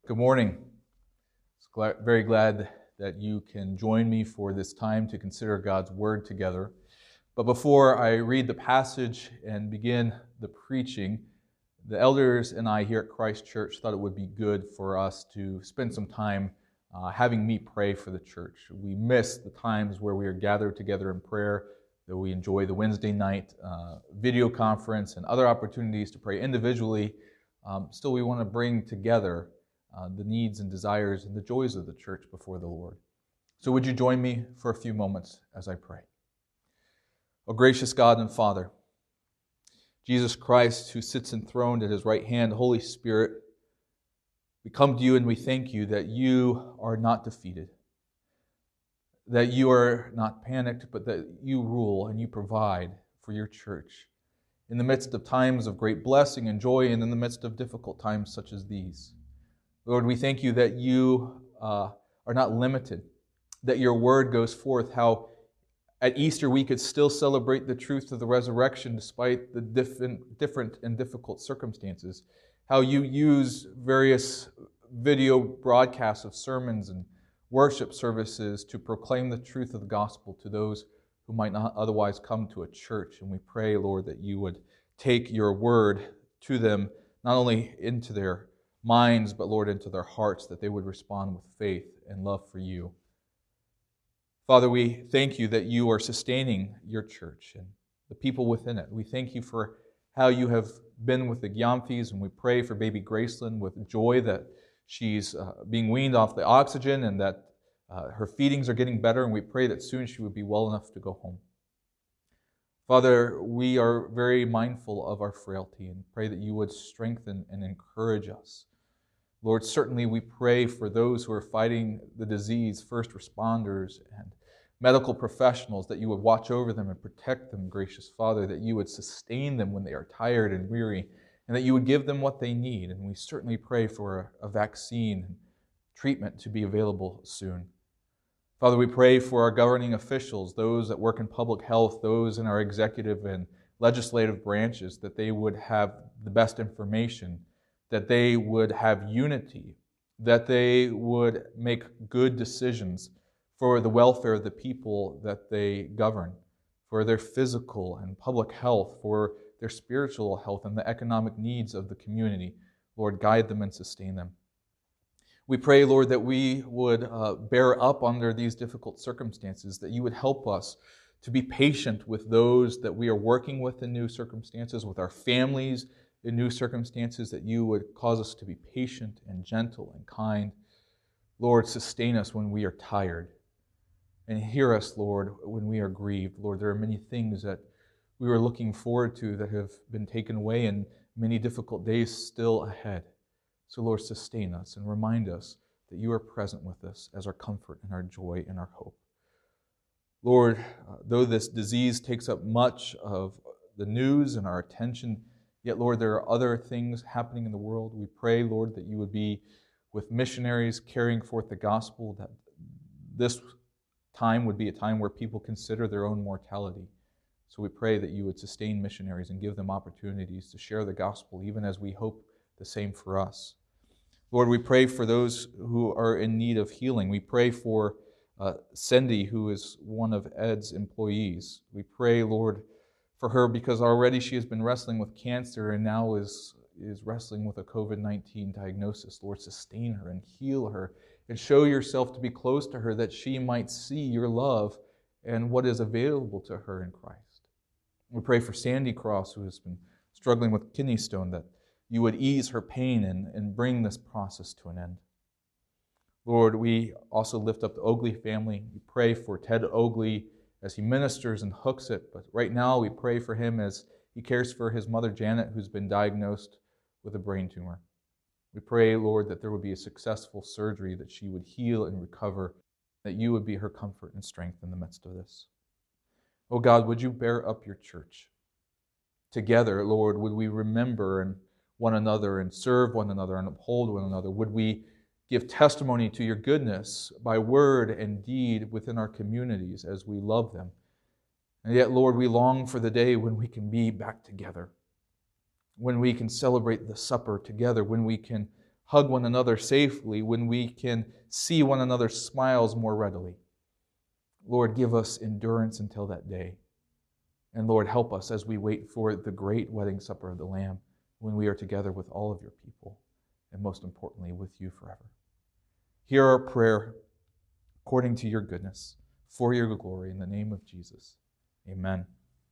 Good morning. Very glad that you can join me for this time to consider God's Word together. But before I read the passage and begin the preaching, the elders and I here at Christ Church thought it would be good for us to spend some time having me pray for the church. We miss the times where we are gathered together in prayer, that we enjoy the Wednesday night video conference and other opportunities to pray individually. Still, we want to bring together the needs and desires and the joys of the church before the Lord. So would you join me for a few moments as I pray? O gracious God and Father, Jesus Christ, who sits enthroned at His right hand, Holy Spirit, we come to you and we thank you that you are not defeated, that you are not panicked, but that you rule and you provide for your church in the midst of times of great blessing and joy and in the midst of difficult times such as these. Lord, we thank you that you are not limited, that your word goes forth, how at Easter we could still celebrate the truth of the resurrection despite the different and difficult circumstances, how you use various video broadcasts of sermons and worship services to proclaim the truth of the gospel to those who might not otherwise come to a church. And we pray, Lord, that you would take your word to them, not only into their minds, but Lord, into their hearts, that they would respond with faith and love for you. Father, we thank you that you are sustaining your church and the people within it. We thank you for how you have been with the Gyamphis, and we pray for baby Gracelyn with joy that she's being weaned off the oxygen and that her feedings are getting better, and we pray that soon she would be well enough to go home. Father, we are very mindful of our frailty and pray that you would strengthen and encourage us. Lord, certainly we pray for those who are fighting the disease, first responders and medical professionals, that you would watch over them and protect them, gracious Father, that you would sustain them when they are tired and weary, and that you would give them what they need. And we certainly pray for a vaccine and treatment to be available soon. Father, we pray for our governing officials, those that work in public health, those in our executive and legislative branches, that they would have the best information, that they would have unity, that they would make good decisions for the welfare of the people that they govern, for their physical and public health, for their spiritual health and the economic needs of the community. Lord, guide them and sustain them. We pray, Lord, that we would bear up under these difficult circumstances, that you would help us to be patient with those that we are working with in new circumstances, with our families in new circumstances, that you would cause us to be patient and gentle and kind. Lord, sustain us when we are tired, and hear us, Lord, when we are grieved. Lord, there are many things that we were looking forward to that have been taken away, and many difficult days still ahead. So, Lord, sustain us and remind us that you are present with us as our comfort and our joy and our hope. Lord, though this disease takes up much of the news and our attention, yet, Lord, there are other things happening in the world. We pray, Lord, that you would be with missionaries carrying forth the gospel, that this time would be a time where people consider their own mortality. So we pray that you would sustain missionaries and give them opportunities to share the gospel, even as we hope the same for us. Lord, we pray for those who are in need of healing. We pray for Cindy, who is one of Ed's employees. We pray, Lord, for her because already she has been wrestling with cancer and now is wrestling with a COVID-19 diagnosis. Lord, sustain her and heal her and show yourself to be close to her, that she might see your love and what is available to her in Christ. We pray for Sandy Cross, who has been struggling with kidney stone, that you would ease her pain and bring this process to an end. Lord, we also lift up the Oakley family. We pray for Ted Oakley as he ministers in Hooksett, but right now we pray for him as he cares for his mother Janet, who's been diagnosed with a brain tumor. We pray, Lord, that there would be a successful surgery, that she would heal and recover, that you would be her comfort and strength in the midst of this. Oh God, would you bear up your church? Together, Lord, would we remember one another and serve one another and uphold one another? Would we give testimony to your goodness by word and deed within our communities as we love them? And yet, Lord, we long for the day when we can be back together, when we can celebrate the supper together, when we can hug one another safely, when we can see one another's smiles more readily. Lord, give us endurance until that day. And Lord, help us as we wait for the great wedding supper of the Lamb, when we are together with all of your people, and most importantly, with you forever. Hear our prayer according to your goodness, for your glory, in the name of Jesus. Amen.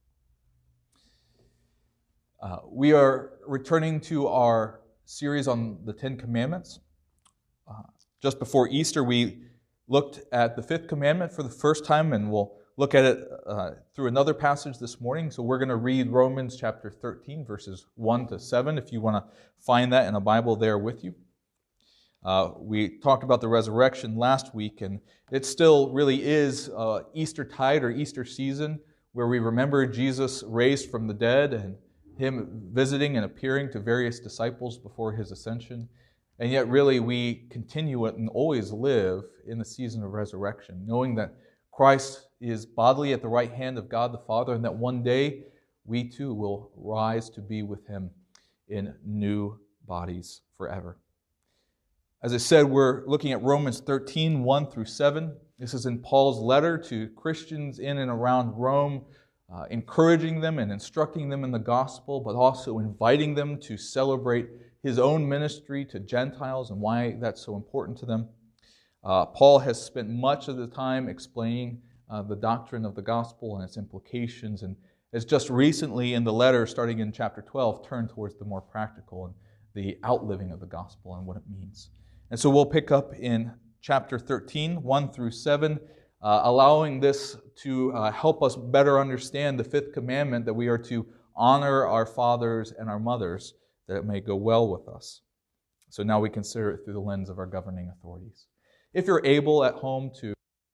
We are returning to our series on the Ten Commandments. Just before Easter, we looked at the fifth commandment for the first time, and we'll look at it through another passage this morning. So we're going to read Romans chapter 13, verses 1 to 7, if you want to find that in a Bible there with you. We talked about the resurrection last week, and it still really is Eastertide or Easter season, where we remember Jesus raised from the dead and Him visiting and appearing to various disciples before His ascension. And yet really we continue and always live in the season of resurrection, knowing that Christ is bodily at the right hand of God the Father, and that one day we too will rise to be with Him in new bodies forever. As I said, we're looking at Romans 13, 1 through 7. This is in Paul's letter to Christians in and around Rome, encouraging them and instructing them in the gospel, but also inviting them to celebrate his own ministry to Gentiles and why that's so important to them. Paul has spent much of the time explaining the doctrine of the gospel and its implications, and has just recently in the letter, starting in chapter 12, turned towards the more practical and the outliving of the gospel and what it means. And so we'll pick up in chapter 13, 1 through 7, allowing this to help us better understand the fifth commandment, that we are to honor our fathers and our mothers, that it may go well with us. So now we consider it through the lens of our governing authorities. If you're able at home to,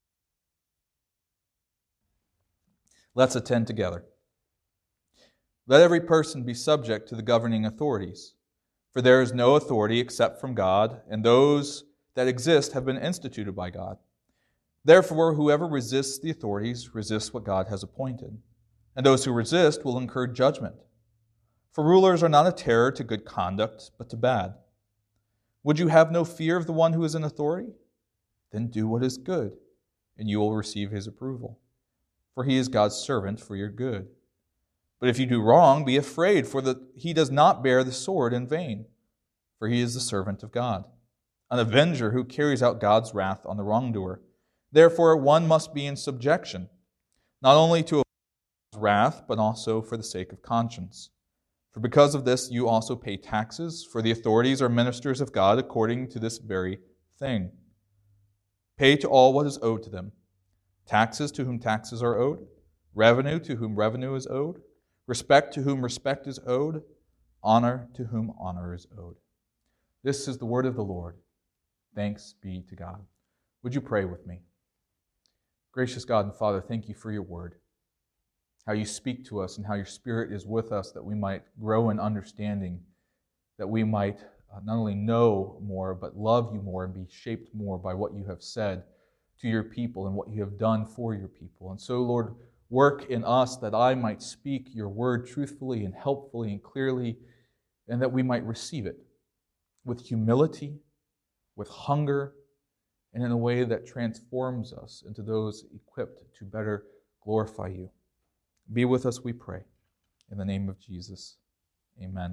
let's attend together. Let every person be subject to the governing authorities, for there is no authority except from God, and those that exist have been instituted by God. Therefore, whoever resists the authorities resists what God has appointed, and those who resist will incur judgment. For rulers are not a terror to good conduct, but to bad. Would you have no fear of the one who is in authority? Then do what is good, and you will receive his approval. For he is God's servant for your good. But if you do wrong, be afraid, for he does not bear the sword in vain, for he is the servant of God, an avenger who carries out God's wrath on the wrongdoer. Therefore, one must be in subjection, not only to God's wrath, but also for the sake of conscience. For because of this you also pay taxes, for the authorities are ministers of God according to this very thing. Pay to all what is owed to them: taxes to whom taxes are owed, revenue to whom revenue is owed, respect to whom respect is owed, honor to whom honor is owed. This is the word of the Lord. Thanks be to God. Would you pray with me? Gracious God and Father, thank you for your word, how you speak to us and how your Spirit is with us, that we might grow in understanding, that we might not only know more, but love you more and be shaped more by what you have said to your people and what you have done for your people. And so, Lord, work in us that I might speak your word truthfully and helpfully and clearly, and that we might receive it with humility, with hunger, and in a way that transforms us into those equipped to better glorify you. Be with us, we pray. In the name of Jesus, amen.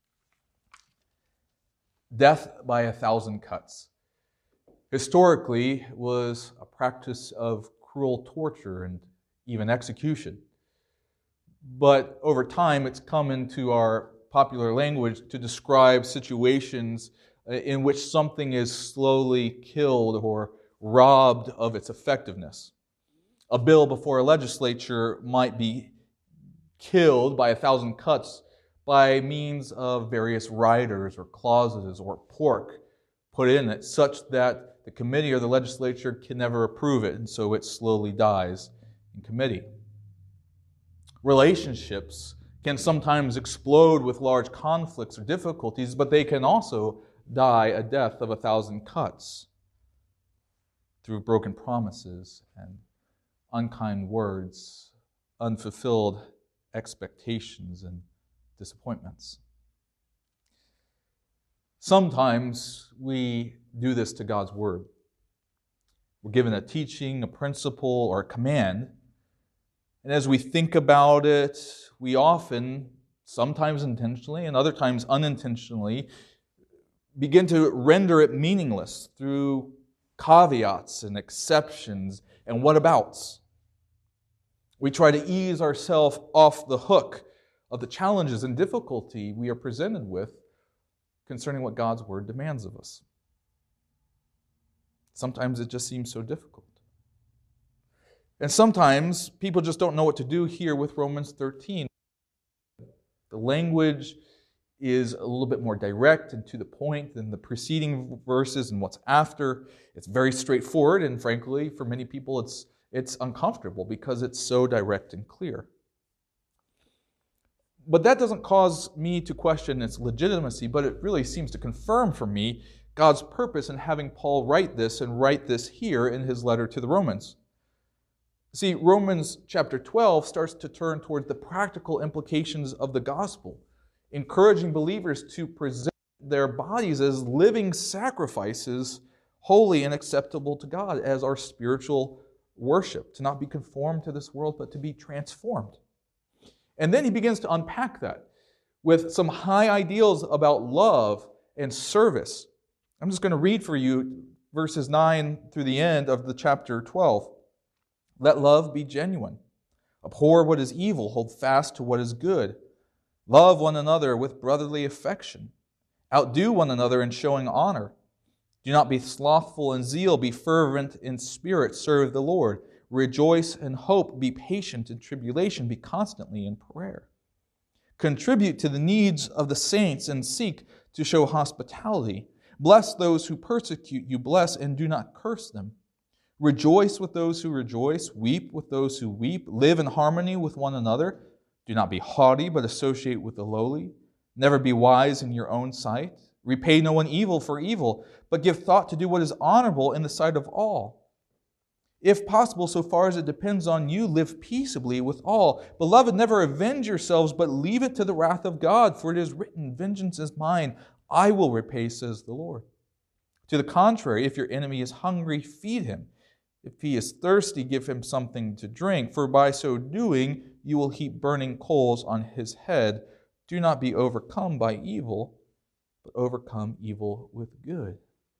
Death by 1,000 cuts historically was a practice of cruel torture and even execution. But over time, it's come into our popular language to describe situations in which something is slowly killed or robbed of its effectiveness. A bill before a legislature might be killed by 1,000 cuts by means of various riders or clauses or pork put in it, such that the committee or the legislature can never approve it, and so it slowly dies in committee. Relationships can sometimes explode with large conflicts or difficulties, but they can also die a death of 1,000 cuts through broken promises and unkind words, unfulfilled expectations and disappointments. Sometimes we do this to God's Word. We're given a teaching, a principle, or a command, and as we think about it, we often, sometimes intentionally and other times unintentionally, begin to render it meaningless through caveats and exceptions and whatabouts. We try to ease ourselves off the hook of the challenges and difficulty we are presented with concerning what God's Word demands of us. Sometimes it just seems so difficult. And sometimes people just don't know what to do here with Romans 13. The language is a little bit more direct and to the point than the preceding verses and what's after. It's very straightforward, and frankly, for many people, it's uncomfortable because it's so direct and clear. But that doesn't cause me to question its legitimacy, but it really seems to confirm for me God's purpose in having Paul write this here in his letter to the Romans. See, Romans chapter 12 starts to turn toward the practical implications of the gospel, encouraging believers to present their bodies as living sacrifices, holy and acceptable to God, as our spiritual worship, to not be conformed to this world, but to be transformed. And then he begins to unpack that with some high ideals about love and service. I'm just going to read for you verses 9 through the end of the chapter 12. Let love be genuine. Abhor what is evil. Hold fast to what is good. Love one another with brotherly affection. Outdo one another in showing honor. Do not be slothful in zeal. Be fervent in spirit. Serve the Lord. Rejoice in hope. Be patient in tribulation. Be constantly in prayer. Contribute to the needs of the saints and seek to show hospitality. Bless those who persecute you. Bless and do not curse them. Rejoice with those who rejoice. Weep with those who weep. Live in harmony with one another. Do not be haughty, but associate with the lowly. Never be wise in your own sight. Repay no one evil for evil, but give thought to do what is honorable in the sight of all. If possible, so far as it depends on you, live peaceably with all. Beloved, never avenge yourselves, but leave it to the wrath of God, for it is written, vengeance is mine, I will repay, says the Lord. To the contrary, if your enemy is hungry, feed him. If he is thirsty, give him something to drink, for by so doing, you will heap burning coals on his head. Do not be overcome by evil, but overcome evil with good.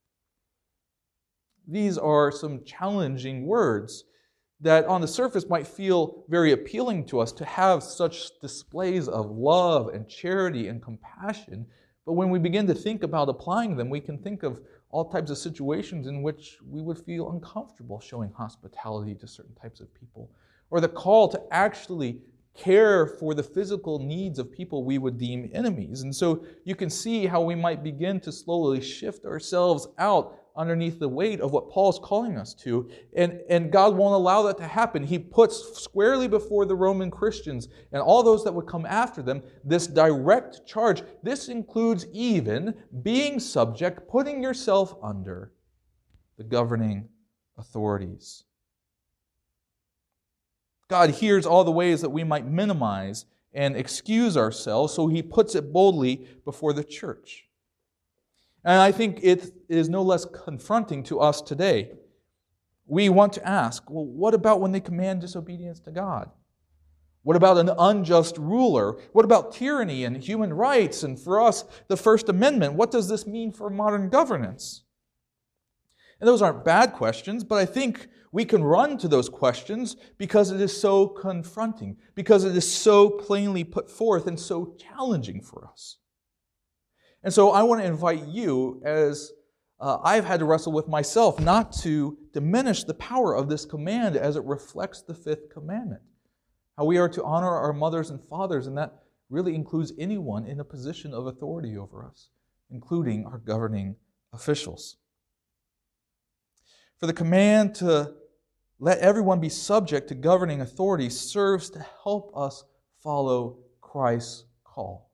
These are some challenging words that on the surface might feel very appealing to us to have such displays of love and charity and compassion. But when we begin to think about applying them, we can think of all types of situations in which we would feel uncomfortable showing hospitality to certain types of people, or the call to actually care for the physical needs of people we would deem enemies. And so you can see how we might begin to slowly shift ourselves out underneath the weight of what Paul's calling us to. And God won't allow that to happen. He puts squarely before the Roman Christians and all those that would come after them this direct charge. This includes even being subject, putting yourself under the governing authorities. God hears all the ways that we might minimize and excuse ourselves, so He puts it boldly before the church. And I think it is no less confronting to us today. We want to ask, well, what about when they command disobedience to God? What about an unjust ruler? What about tyranny and human rights? And for us, the First Amendment, what does this mean for modern governance? And those aren't bad questions, but I think we can run to those questions because it is so confronting, because it is so plainly put forth and so challenging for us. And so I want to invite you, as I've had to wrestle with myself, not to diminish the power of this command as it reflects the fifth commandment. How we are to honor our mothers and fathers, and that really includes anyone in a position of authority over us, including our governing officials. For the command to let everyone be subject to governing authority serves to help us follow Christ's call.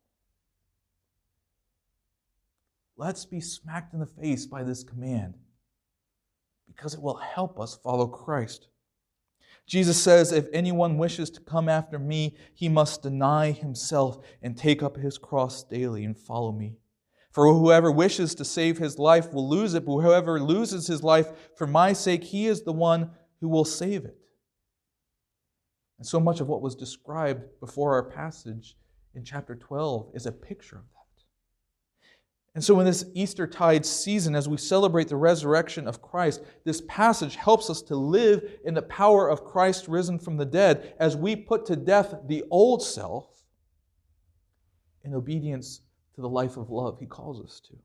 Let's be smacked in the face by this command because it will help us follow Christ. Jesus says, if anyone wishes to come after me, he must deny himself and take up his cross daily and follow me. For whoever wishes to save his life will lose it, but whoever loses his life for my sake, he is the one who will save it. And so much of what was described before our passage in chapter 12 is a picture of that. And so in this Eastertide season, as we celebrate the resurrection of Christ, this passage helps us to live in the power of Christ risen from the dead as we put to death the old self in obedience to the life of love He calls us to.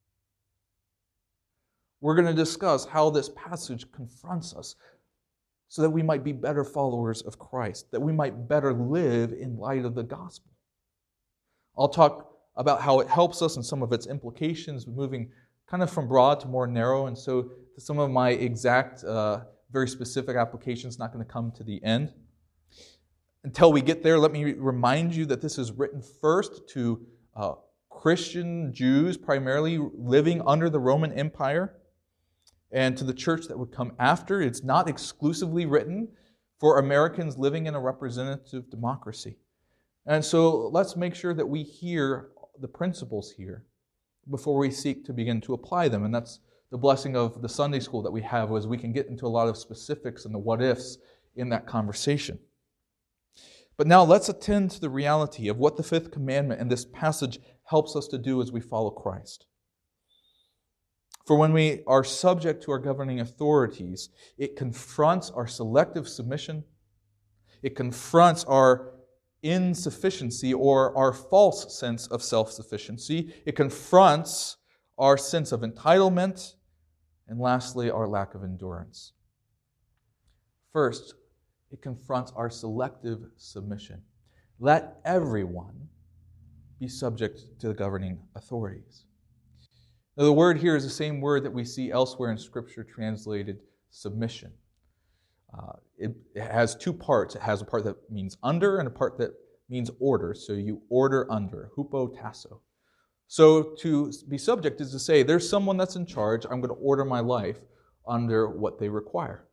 We're going to discuss how this passage confronts us so that we might be better followers of Christ, that we might better live in light of the gospel. I'll talk about how it helps us and some of its implications, moving kind of from broad to more narrow. And so some of my exact, very specific applications not going to come to the end. Until we get there, let me remind you that this is written first to Christian Jews, primarily living under the Roman Empire, and to the church that would come after. It's not exclusively written for Americans living in a representative democracy. And so let's make sure that we hear the principles here before we seek to begin to apply them. And that's the blessing of the Sunday school that we have, as we can get into a lot of specifics and the what-ifs in that conversation. But now let's attend to the reality of what the fifth commandment in this passage helps us to do as we follow Christ. For when we are subject to our governing authorities, it confronts our selective submission. It confronts our insufficiency or our false sense of self-sufficiency. It confronts our sense of entitlement. And lastly, our lack of endurance. First, it confronts our selective submission. Let everyone be subject to the governing authorities. Now, the word here is the same word that we see elsewhere in Scripture translated submission. It has two parts. It has a part that means under and a part that means order. So you order under, hupotasso. So to be subject is to say, there's someone that's in charge. I'm going to order my life under what they require.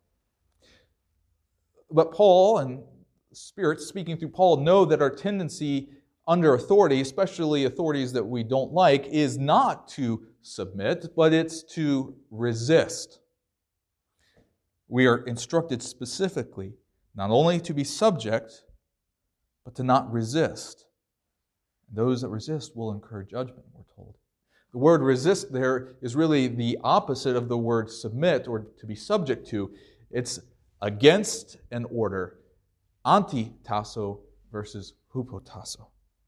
But Paul and Spirit speaking through Paul know that our tendency under authority, especially authorities that we don't like, is not to submit, but it's to resist. We are instructed specifically not only to be subject, but to not resist. Those that resist will incur judgment, we're told. The word resist there is really the opposite of the word submit or to be subject to. It's against an order, anti-tasso versus hupotasso.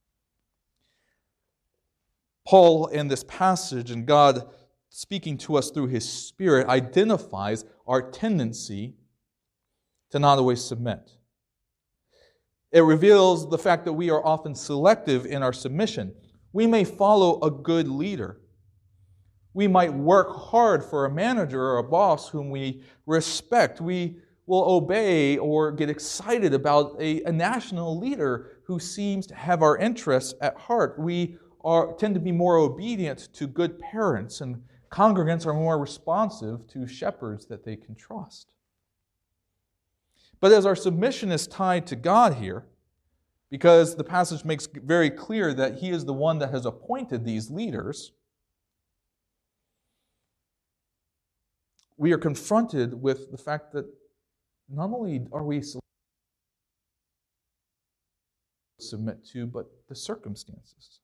Paul, in this passage, and God speaking to us through His Spirit, identifies our tendency to not always submit. It reveals the fact that we are often selective in our submission. We may follow a good leader. We might work hard for a manager or a boss whom we respect. We will obey or get excited about a national leader who seems to have our interests at heart. We tend to be more obedient to good parents, and congregants are more responsive to shepherds that they can trust. But as our submission is tied to God here, because the passage makes very clear that He is the one that has appointed these leaders, we are confronted with the fact that not only are we submit to, but the circumstances.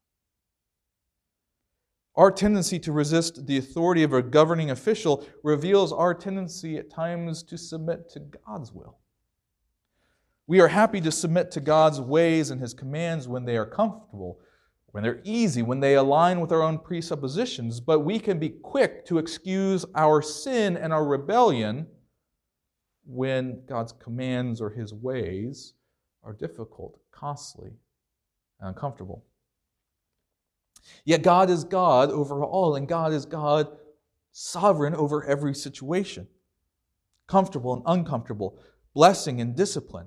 Our tendency to resist the authority of a governing official reveals our tendency at times to submit to God's will. We are happy to submit to God's ways and His commands when they are comfortable, when they're easy, when they align with our own presuppositions, but we can be quick to excuse our sin and our rebellion when God's commands or His ways are difficult, costly, and uncomfortable. Yet God is God over all, and God is God sovereign over every situation, comfortable and uncomfortable, blessing and discipline.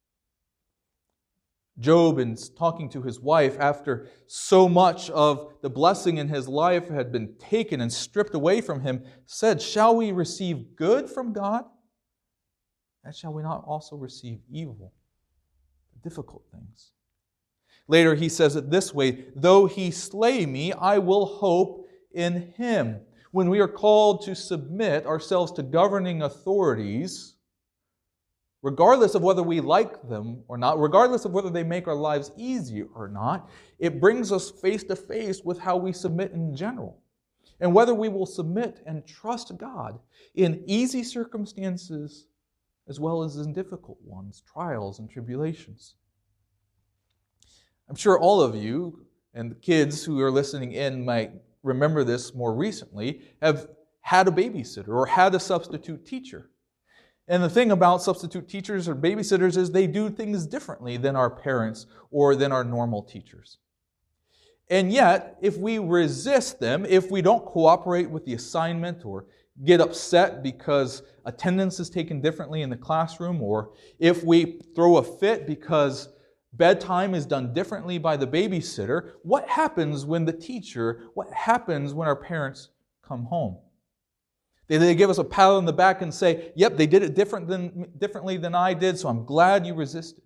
Job, in talking to his wife after so much of the blessing in his life had been taken and stripped away from him, said, "Shall we receive good from God? And shall we not also receive evil?" Difficult things. Later he says it this way, though he slay me, I will hope in him. When we are called to submit ourselves to governing authorities, regardless of whether we like them or not, regardless of whether they make our lives easy or not, it brings us face to face with how we submit in general. And whether we will submit and trust God in easy circumstances as well as in difficult ones, trials and tribulations. I'm sure all of you and the kids who are listening in might remember this more recently, have had a babysitter or had a substitute teacher. And the thing about substitute teachers or babysitters is they do things differently than our parents or than our normal teachers. And yet, if we resist them, if we don't cooperate with the assignment or get upset because attendance is taken differently in the classroom, or if we throw a fit because bedtime is done differently by the babysitter, what happens when what happens when our parents come home? They give us a pat on the back and say, yep, they did it differently than I did, so I'm glad you resisted.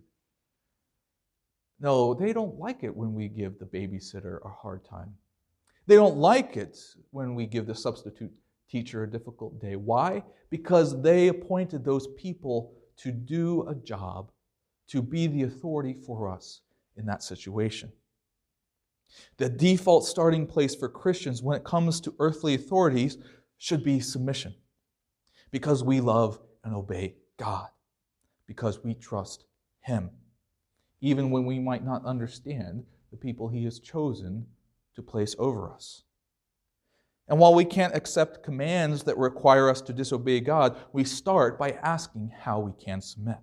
No, they don't like it when we give the babysitter a hard time. They don't like it when we give the substitute teacher a difficult day. Why? Because they appointed those people to do a job, to be the authority for us in that situation. The default starting place for Christians when it comes to earthly authorities should be submission, because we love and obey God, because we trust Him, even when we might not understand the people He has chosen to place over us. And while we can't accept commands that require us to disobey God, we start by asking how we can submit.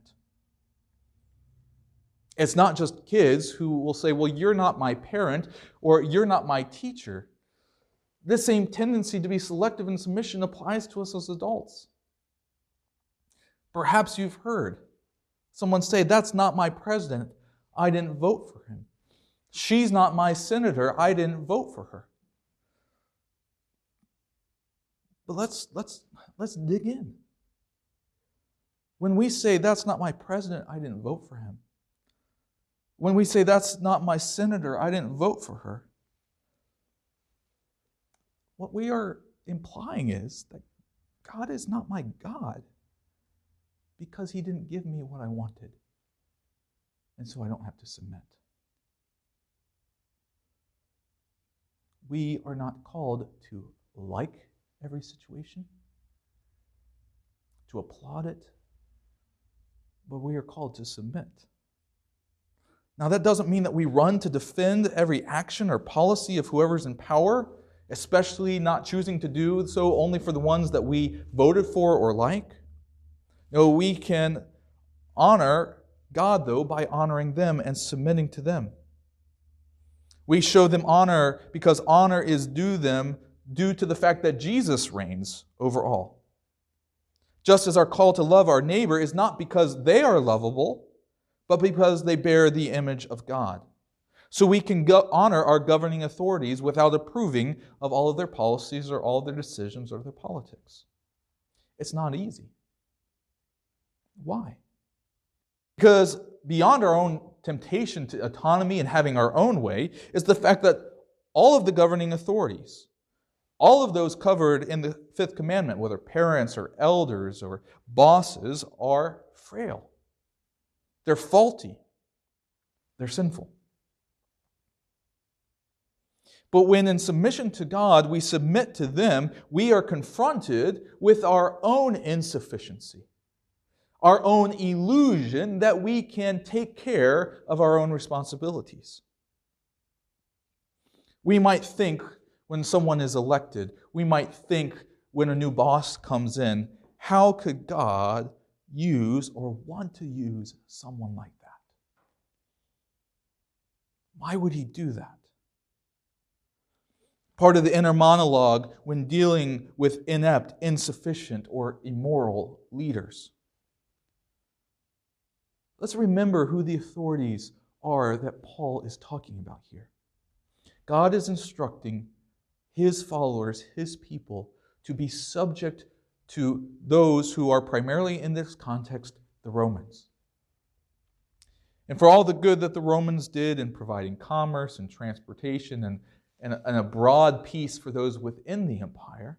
It's not just kids who will say, well, you're not my parent, or you're not my teacher. This same tendency to be selective in submission applies to us as adults. Perhaps you've heard someone say, that's not my president, I didn't vote for him. She's not my senator, I didn't vote for her. But let's dig in. When we say, that's not my president, I didn't vote for him. When we say, that's not my senator, I didn't vote for her, what we are implying is that God is not my God because He didn't give me what I wanted, and so I don't have to submit. We are not called to like every situation, to applaud it, but we are called to submit. Now, that doesn't mean that we run to defend every action or policy of whoever's in power, especially not choosing to do so only for the ones that we voted for or like. No, we can honor God, though, by honoring them and submitting to them. We show them honor because honor is due them due to the fact that Jesus reigns over all. Just as our call to love our neighbor is not because they are lovable, but because they bear the image of God. So we can honor our governing authorities without approving of all of their policies or all of their decisions or their politics. It's not easy. Why? Because beyond our own temptation to autonomy and having our own way is the fact that all of the governing authorities, all of those covered in the fifth commandment, whether parents or elders or bosses, are frail. They're faulty. They're sinful. But when in submission to God we submit to them, we are confronted with our own insufficiency, our own illusion that we can take care of our own responsibilities. We might think when someone is elected, we might think when a new boss comes in, how could God use or want to use someone like that? Why would He do that? Part of the inner monologue when dealing with inept, insufficient, or immoral leaders. Let's remember who the authorities are that Paul is talking about here. God is instructing His followers, His people, to be subject to those who are primarily in this context, the Romans. And for all the good that the Romans did in providing commerce and transportation and a broad peace for those within the empire,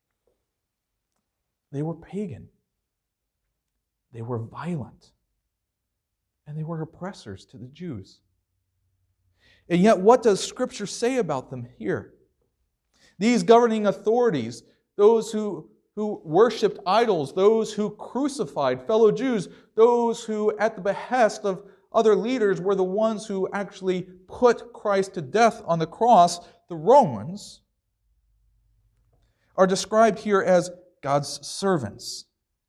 they were pagan. They were violent. And they were oppressors to the Jews. And yet, what does Scripture say about them here? These governing authorities, those who worshipped idols, those who crucified fellow Jews, those who, at the behest of other leaders, were the ones who actually put Christ to death on the cross, the Romans, are described here as God's servants.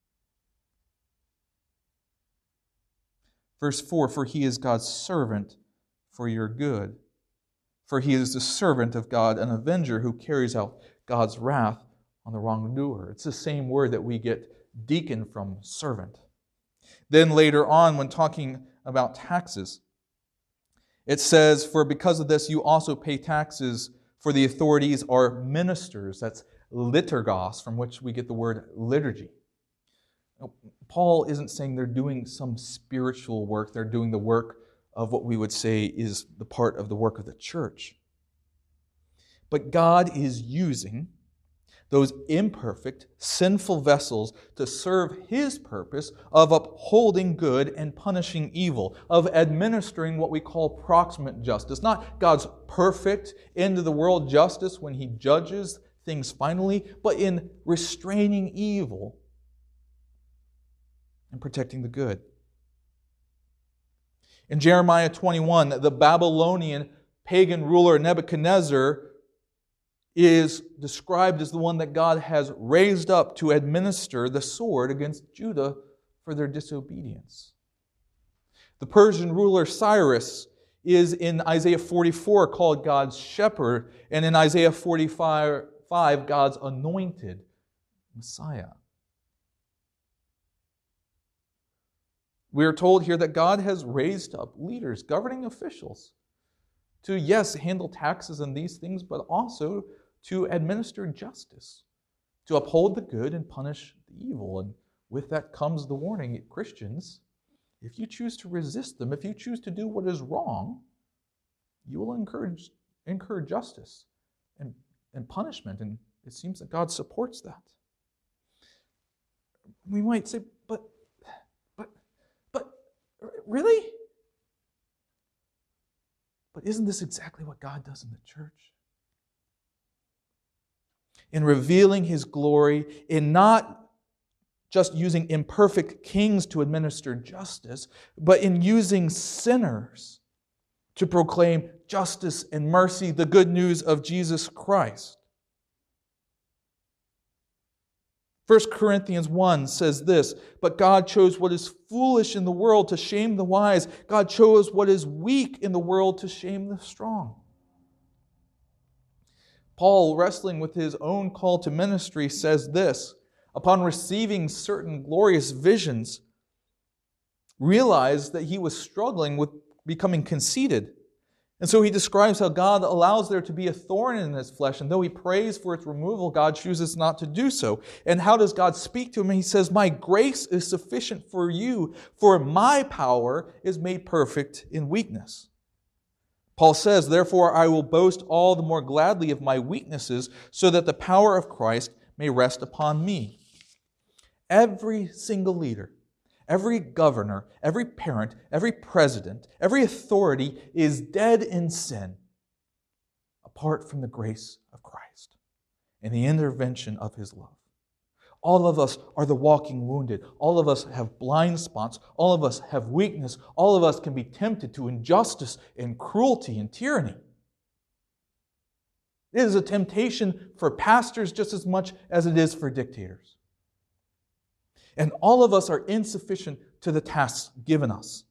Verse 4, for he is God's servant for your good. For he is the servant of God, an avenger who carries out God's wrath on the wrongdoer. It's the same word that we get deacon from, servant. Then later on, when talking about taxes, it says, for because of this you also pay taxes, for the authorities are ministers. That's liturgos, from which we get the word liturgy. Paul isn't saying they're doing some spiritual work. They're doing the work of what we would say is the part of the work of the church. But God is using those imperfect, sinful vessels to serve His purpose of upholding good and punishing evil, of administering what we call proximate justice. Not God's perfect end-of-the-world justice when He judges things finally, but in restraining evil and protecting the good. In Jeremiah 21, the Babylonian pagan ruler Nebuchadnezzar is described as the one that God has raised up to administer the sword against Judah for their disobedience. The Persian ruler Cyrus is in Isaiah 44 called God's shepherd, and in Isaiah 45, God's anointed Messiah. We are told here that God has raised up leaders, governing officials, to, yes, handle taxes and these things, but also to administer justice, to uphold the good and punish the evil. And with that comes the warning, Christians, if you choose to resist them, if you choose to do what is wrong, you will incur justice and punishment. And it seems that God supports that. We might say, but really? But isn't this exactly what God does in the church? In revealing His glory, in not just using imperfect kings to administer justice, but in using sinners to proclaim justice and mercy, the good news of Jesus Christ. 1 Corinthians 1 says this, but God chose what is foolish in the world to shame the wise. God chose what is weak in the world to shame the strong. Paul, wrestling with his own call to ministry, says this, upon receiving certain glorious visions, realized that he was struggling with becoming conceited. And so he describes how God allows there to be a thorn in his flesh, and though he prays for its removal, God chooses not to do so. And how does God speak to him? He says, my grace is sufficient for you, for my power is made perfect in weakness. Paul says, therefore I will boast all the more gladly of my weaknesses, so that the power of Christ may rest upon me. Every single leader, every governor, every parent, every president, every authority is dead in sin apart from the grace of Christ and the intervention of His love. All of us are the walking wounded. All of us have blind spots. All of us have weakness. All of us can be tempted to injustice and cruelty and tyranny. It is a temptation for pastors just as much as it is for dictators. And all of us are insufficient to the tasks given us.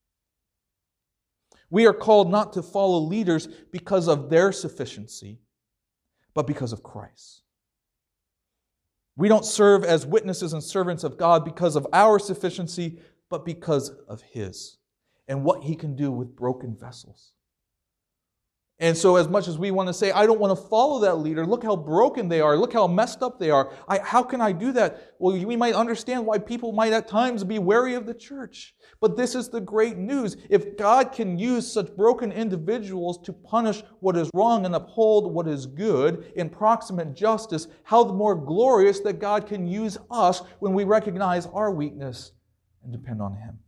We are called not to follow leaders because of their sufficiency, but because of Christ. We don't serve as witnesses and servants of God because of our sufficiency, but because of His and what He can do with broken vessels. And so as much as we want to say, I don't want to follow that leader, look how broken they are, look how messed up they are, how can I do that? Well, we might understand why people might at times be wary of the church. But this is the great news. If God can use such broken individuals to punish what is wrong and uphold what is good in proximate justice, how the more glorious that God can use us when we recognize our weakness and depend on Him.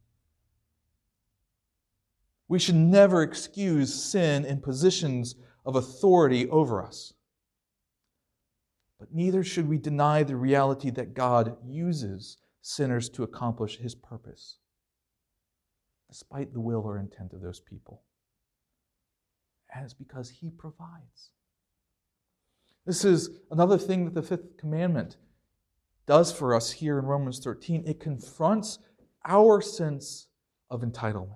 We should never excuse sin in positions of authority over us. But neither should we deny the reality that God uses sinners to accomplish His purpose, despite the will or intent of those people. And it's because He provides. This is another thing that the fifth commandment does for us here in Romans 13. It confronts our sense of entitlement.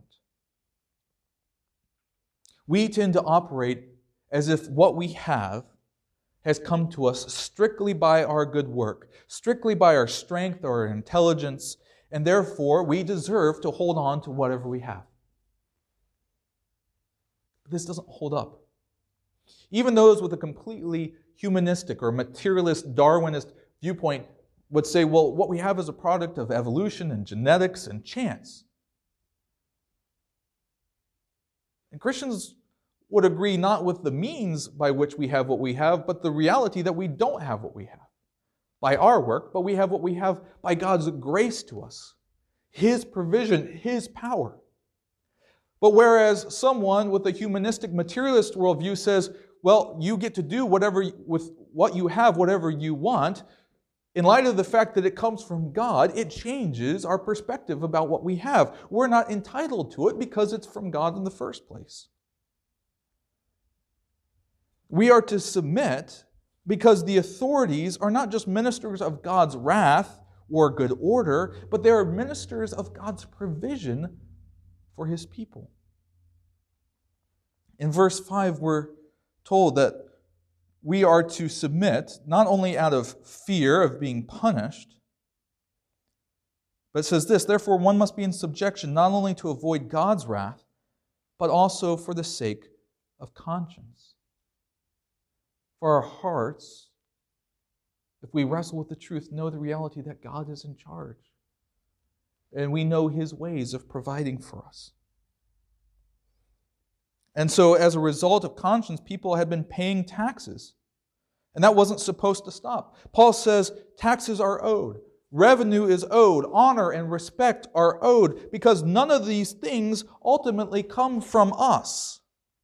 We tend to operate as if what we have has come to us strictly by our good work, strictly by our strength or our intelligence, and therefore we deserve to hold on to whatever we have. But this doesn't hold up. Even those with a completely humanistic or materialist Darwinist viewpoint would say, well, what we have is a product of evolution and genetics and chance. And Christians would agree not with the means by which we have what we have, but the reality that we don't have what we have by our work, but we have what we have by God's grace to us, His provision, His power. But whereas someone with a humanistic materialist worldview says, well, you get to do whatever with what you have, whatever you want, in light of the fact that it comes from God, it changes our perspective about what we have. We're not entitled to it because it's from God in the first place. We are to submit because the authorities are not just ministers of God's wrath or good order, but they are ministers of God's provision for His people. In verse 5, we're told that we are to submit not only out of fear of being punished, but it says this, therefore one must be in subjection not only to avoid God's wrath, but also for the sake of conscience. For our hearts, if we wrestle with the truth, know the reality that God is in charge. And we know His ways of providing for us. And so as a result of conscience, people had been paying taxes. And that wasn't supposed to stop. Paul says taxes are owed. Revenue is owed. Honor and respect are owed because none of these things ultimately come from us,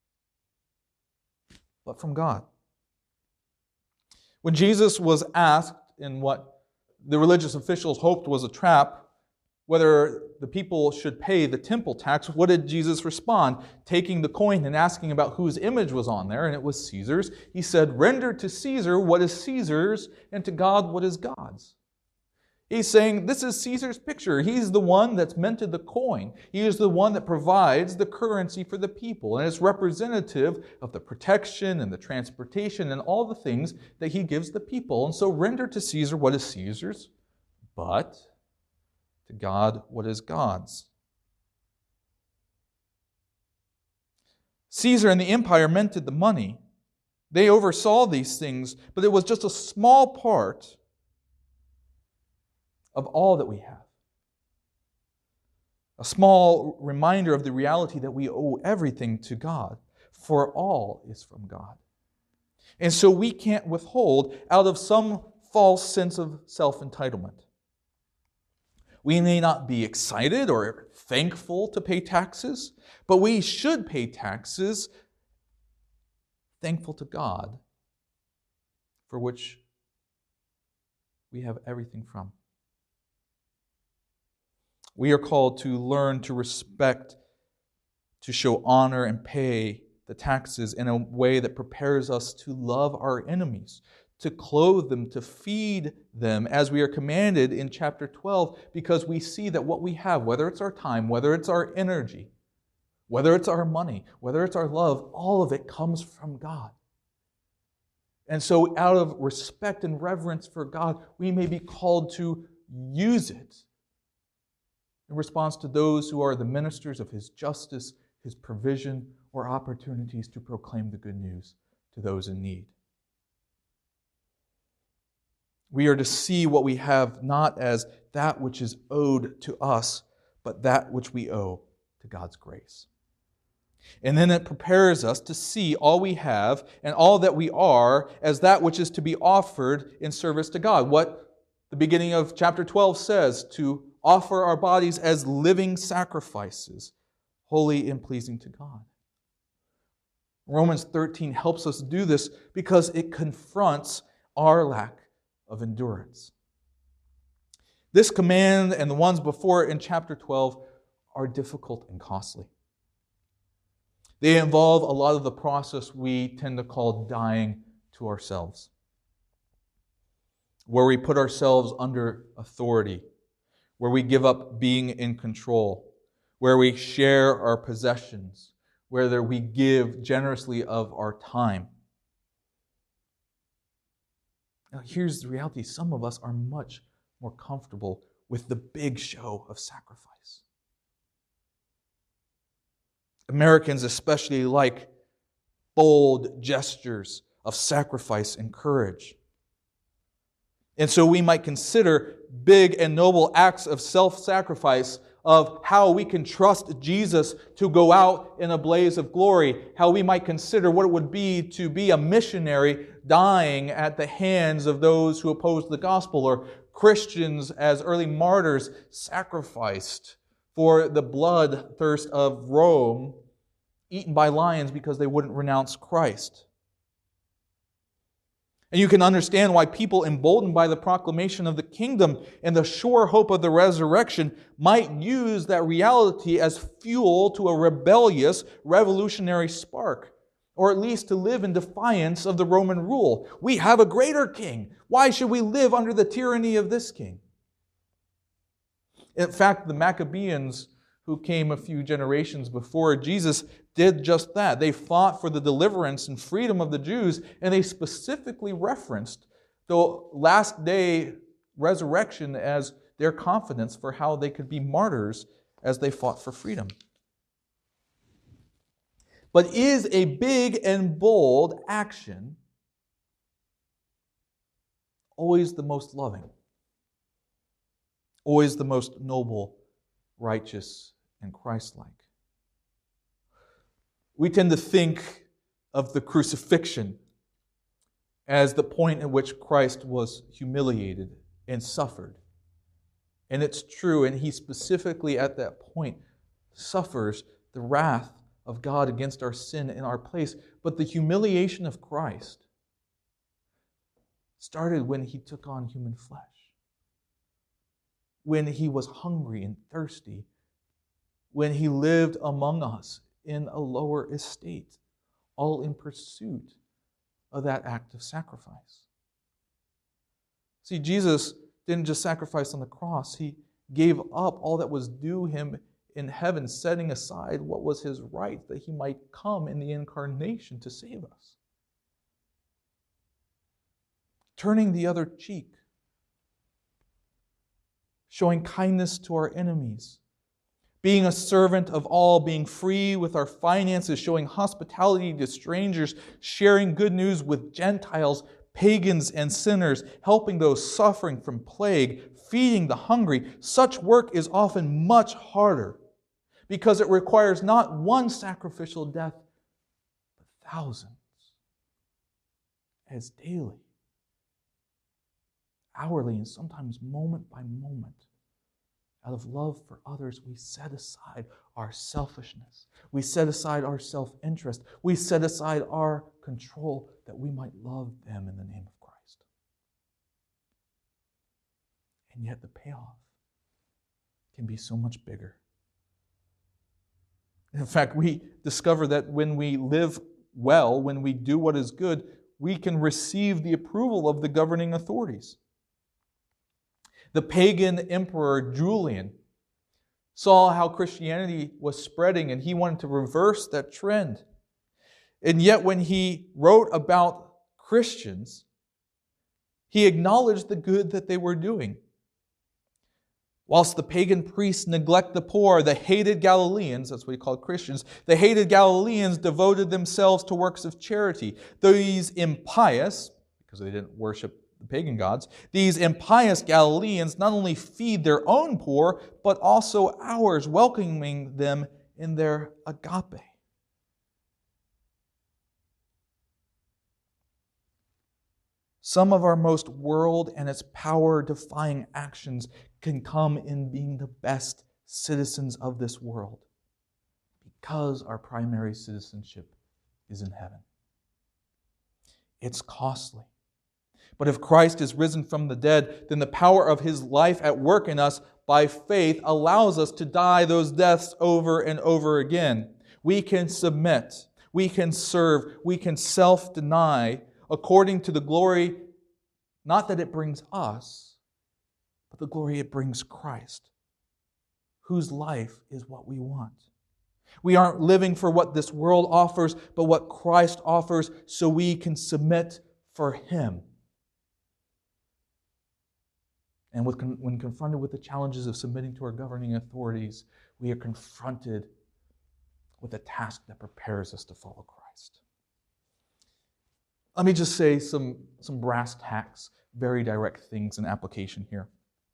but from God. When Jesus was asked in what the religious officials hoped was a trap, whether the people should pay the temple tax, what did Jesus respond? Taking the coin and asking about whose image was on there, and it was Caesar's. He said, render to Caesar what is Caesar's, and to God what is God's. He's saying, this is Caesar's picture. He's the one that's minted the coin. He is the one that provides the currency for the people, and it's representative of the protection and the transportation and all the things that He gives the people. And so render to Caesar what is Caesar's, but to God what is God's. Caesar and the empire minted the money. They oversaw these things, but it was just a small part of all that we have. A small reminder of the reality that we owe everything to God, for all is from God. And so we can't withhold out of some false sense of self-entitlement. We may not be excited or thankful to pay taxes, but we should pay taxes thankful to God, for which we have everything from. We are called to learn to respect, to show honor and pay the taxes in a way that prepares us to love our enemies, to clothe them, to feed them, as we are commanded in chapter 12, because we see that what we have, whether it's our time, whether it's our energy, whether it's our money, whether it's our love, all of it comes from God. And so out of respect and reverence for God, we may be called to use it in response to those who are the ministers of His justice, His provision, or opportunities to proclaim the good news to those in need. We are to see what we have not as that which is owed to us, but that which we owe to God's grace. And then it prepares us to see all we have and all that we are as that which is to be offered in service to God. What the beginning of chapter 12 says, to offer our bodies as living sacrifices, holy and pleasing to God. Romans 13 helps us do this because it confronts our lack of endurance. This command and the ones before it in chapter 12 are difficult and costly. They involve a lot of the process we tend to call dying to ourselves, where we put ourselves under authority, where we give up being in control, where we share our possessions, where we give generously of our time. Now, here's the reality. Some of us are much more comfortable with the big show of sacrifice. Americans especially like bold gestures of sacrifice and courage. And so we might consider big and noble acts of self-sacrifice, of how we can trust Jesus to go out in a blaze of glory, how we might consider what it would be to be a missionary dying at the hands of those who opposed the gospel, or Christians as early martyrs sacrificed for the bloodthirst of Rome, eaten by lions because they wouldn't renounce Christ. And you can understand why people emboldened by the proclamation of the kingdom and the sure hope of the resurrection might use that reality as fuel to a rebellious, revolutionary spark, or at least to live in defiance of the Roman rule. We have a greater king. Why should we live under the tyranny of this king? In fact, the Maccabees, who came a few generations before Jesus, did just that. They fought for the deliverance and freedom of the Jews, and they specifically referenced the last day resurrection as their confidence for how they could be martyrs as they fought for freedom. But is a big and bold action always the most loving? Always the most noble, righteous, and Christ-like? We tend to think of the crucifixion as the point at which Christ was humiliated and suffered. And it's true, and He specifically at that point suffers the wrath of God against our sin in our place. But the humiliation of Christ started when He took on human flesh, when He was hungry and thirsty, when He lived among us in a lower estate, all in pursuit of that act of sacrifice. See, Jesus didn't just sacrifice on the cross. He gave up all that was due Him in heaven, setting aside what was His right, that He might come in the incarnation to save us. Turning the other cheek, showing kindness to our enemies, being a servant of all, being free with our finances, showing hospitality to strangers, sharing good news with Gentiles, pagans, and sinners, helping those suffering from plague, feeding the hungry. Such work is often much harder because it requires not one sacrificial death, but thousands, as daily, hourly, and sometimes moment by moment. Out of love for others, we set aside our selfishness. We set aside our self-interest. We set aside our control that we might love them in the name of Christ. And yet the payoff can be so much bigger. In fact, we discover that when we live well, when we do what is good, we can receive the approval of the governing authorities. The pagan emperor Julian saw how Christianity was spreading, and he wanted to reverse that trend. And yet when he wrote about Christians, he acknowledged the good that they were doing. Whilst the pagan priests neglect the poor, the hated Galileans, that's what we call Christians, the hated Galileans devoted themselves to works of charity. These impious, because they didn't worship the pagan gods, these impious Galileans not only feed their own poor, but also ours, welcoming them in their agape. Some of our most world and its power-defying actions can come in being the best citizens of this world because our primary citizenship is in heaven. It's costly. But if Christ is risen from the dead, then the power of His life at work in us by faith allows us to die those deaths over and over again. We can submit, we can serve, we can self-deny according to the glory, not that it brings us, but the glory it brings Christ, whose life is what we want. We aren't living for what this world offers, but what Christ offers, so we can submit for Him. And when confronted with the challenges of submitting to our governing authorities, we are confronted with a task that prepares us to follow Christ. Let me just say some brass tacks, very direct things in application here.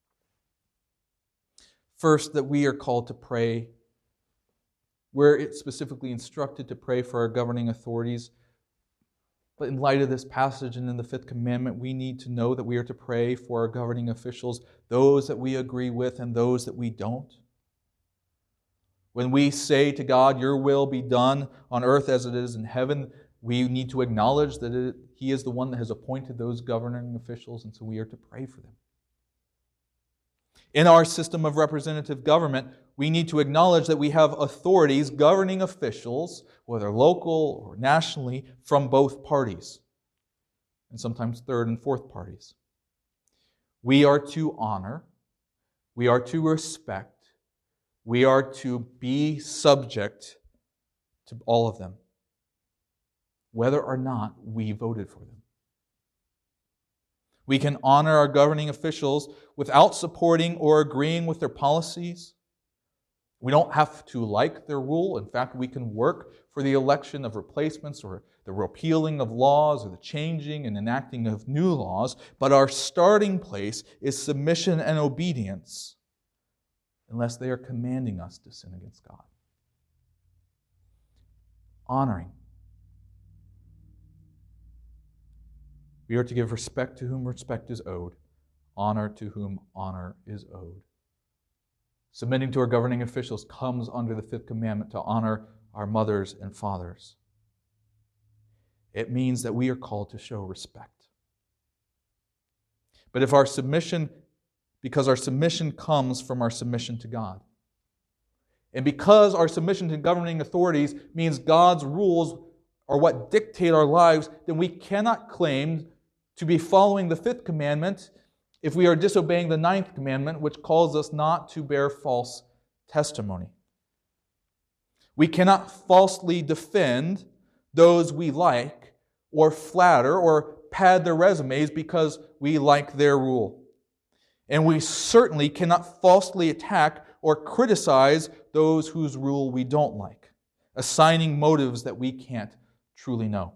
First, that we are called to pray. We're specifically instructed to pray for our governing authorities. But in light of this passage and in the fifth commandment, we need to know that we are to pray for our governing officials, those that we agree with and those that we don't. When we say to God, "Your will be done on earth as it is in heaven," we need to acknowledge that He is the one that has appointed those governing officials, and so we are to pray for them. In our system of representative government, we need to acknowledge that we have authorities, governing officials, whether local or nationally, from both parties, and sometimes third and fourth parties. We are to honor, we are to respect, we are to be subject to all of them, whether or not we voted for them. We can honor our governing officials without supporting or agreeing with their policies. We don't have to like their rule. In fact, we can work for the election of replacements or the repealing of laws or the changing and enacting of new laws. But our starting place is submission and obedience unless they are commanding us to sin against God. Honoring. We are to give respect to whom respect is owed, honor to whom honor is owed. Submitting to our governing officials comes under the fifth commandment to honor our mothers and fathers. It means that we are called to show respect. But because our submission comes from our submission to God, and because our submission to governing authorities means God's rules are what dictate our lives, then we cannot claim to be following the fifth commandment if we are disobeying the ninth commandment, which calls us not to bear false testimony. We cannot falsely defend those we like or flatter or pad their resumes because we like their rule. And we certainly cannot falsely attack or criticize those whose rule we don't like, assigning motives that we can't truly know.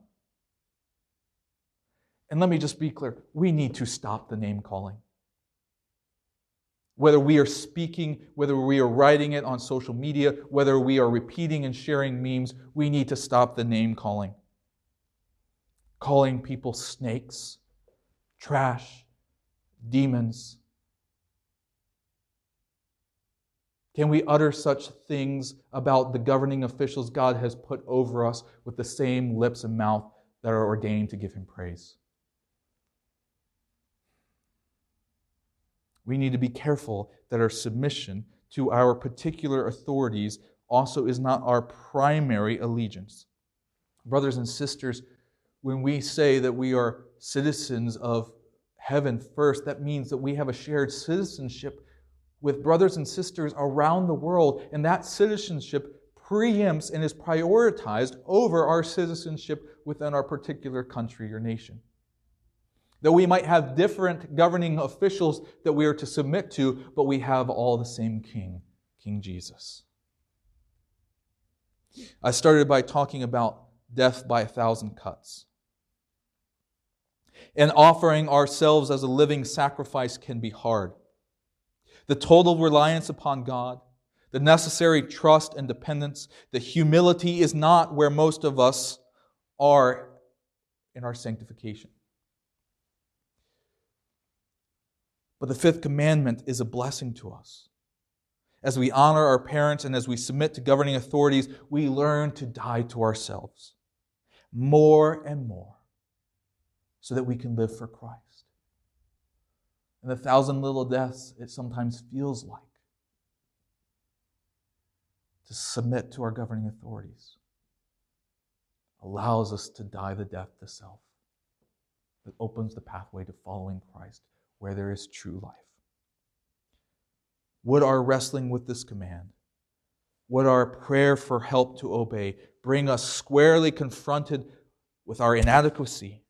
And let me just be clear, we need to stop the name calling. Whether we are speaking, whether we are writing it on social media, whether we are repeating and sharing memes, we need to stop the name calling. Calling people snakes, trash, demons. Can we utter such things about the governing officials God has put over us with the same lips and mouth that are ordained to give Him praise? We need to be careful that our submission to our particular authorities also is not our primary allegiance. Brothers and sisters, when we say that we are citizens of heaven first, that means that we have a shared citizenship with brothers and sisters around the world, and that citizenship preempts and is prioritized over our citizenship within our particular country or nation. That we might have different governing officials that we are to submit to, but we have all the same King, King Jesus. I started by talking about death by 1,000 cuts. And offering ourselves as a living sacrifice can be hard. The total reliance upon God, the necessary trust and dependence, the humility is not where most of us are in our sanctification. But the fifth commandment is a blessing to us. As we honor our parents and as we submit to governing authorities, we learn to die to ourselves more and more so that we can live for Christ. And the 1,000 little deaths it sometimes feels like to submit to our governing authorities allows us to die the death to self. It opens the pathway to following Christ where there is true life. Would our wrestling with this command, would our prayer for help to obey bring us squarely confronted with our inadequacy?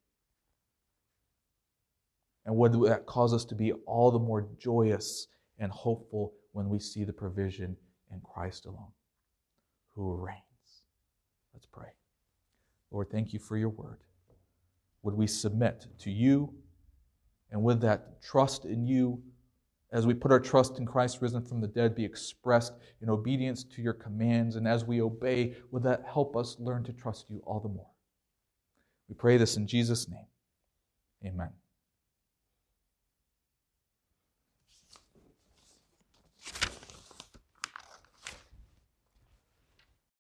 And would that cause us to be all the more joyous and hopeful when we see the provision in Christ alone, who reigns? Let's pray. Lord, thank you for your word. Would we submit to you, and would that trust in you, as we put our trust in Christ risen from the dead, be expressed in obedience to your commands, and as we obey, would that help us learn to trust you all the more? We pray this in Jesus' name. Amen.